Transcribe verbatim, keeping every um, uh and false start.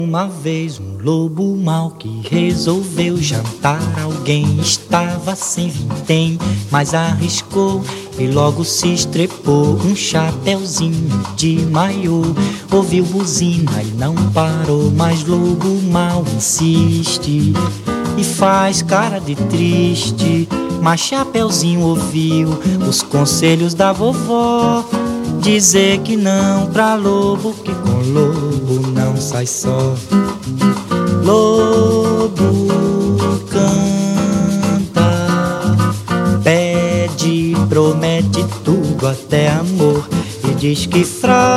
Uma vez um lobo mau que resolveu jantar alguém. Estava sem vintém, mas arriscou e logo se estrepou. Um chapeuzinho de maiô, ouviu buzina e não parou. Mas lobo mau insiste e faz cara de triste. Mas Chapeuzinho ouviu os conselhos da vovó, dizer que não pra lobo, que com lobo não sai só. Lobo canta, pede, promete tudo até amor, e diz que fraco